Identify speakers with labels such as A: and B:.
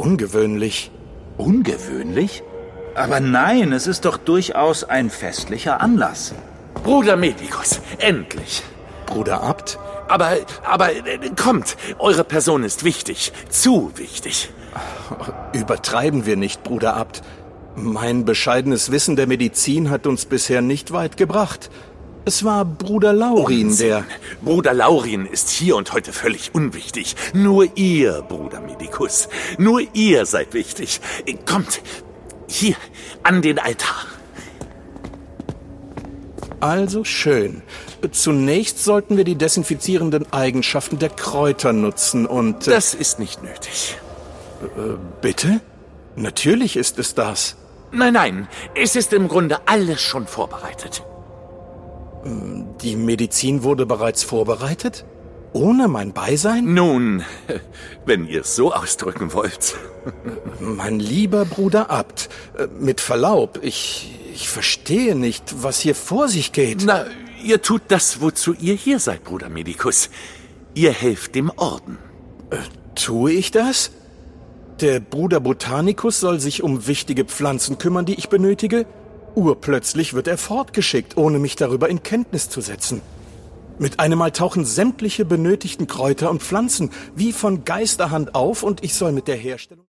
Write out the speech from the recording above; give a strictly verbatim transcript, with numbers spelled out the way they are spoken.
A: ungewöhnlich.
B: Ungewöhnlich? Aber nein, es ist doch durchaus ein festlicher Anlass.
C: Bruder Medikus, endlich.
A: Bruder Abt?
C: Aber, aber, äh, kommt, eure Person ist wichtig, zu wichtig.
A: Übertreiben wir nicht, Bruder Abt. Mein bescheidenes Wissen der Medizin hat uns bisher nicht weit gebracht. Es war Bruder Laurin,
C: Unsinn.
A: der...
C: Bruder Laurin ist hier und heute völlig unwichtig. Nur ihr, Bruder Medikus, nur ihr seid wichtig. Kommt, hier, an den Altar.
A: Also schön. Zunächst sollten wir die desinfizierenden Eigenschaften der Kräuter nutzen und... Äh,
C: das ist nicht nötig.
A: Äh, bitte? Natürlich ist es das.
C: Nein, nein, es ist im Grunde alles schon vorbereitet.
A: Die Medizin wurde bereits vorbereitet? Ohne mein Beisein?
C: Nun, wenn ihr es so ausdrücken wollt.
A: Mein lieber Bruder Abt, mit Verlaub, ich, ich verstehe nicht, was hier vor sich geht.
C: Na, ihr tut das, wozu ihr hier seid, Bruder Medikus. Ihr helft dem Orden.
A: Äh, tue ich das? Der Bruder Botanicus soll sich um wichtige Pflanzen kümmern, die ich benötige? Urplötzlich wird er fortgeschickt, ohne mich darüber in Kenntnis zu setzen. Mit einem Mal tauchen sämtliche benötigten Kräuter und Pflanzen wie von Geisterhand auf und ich soll mit der Herstellung...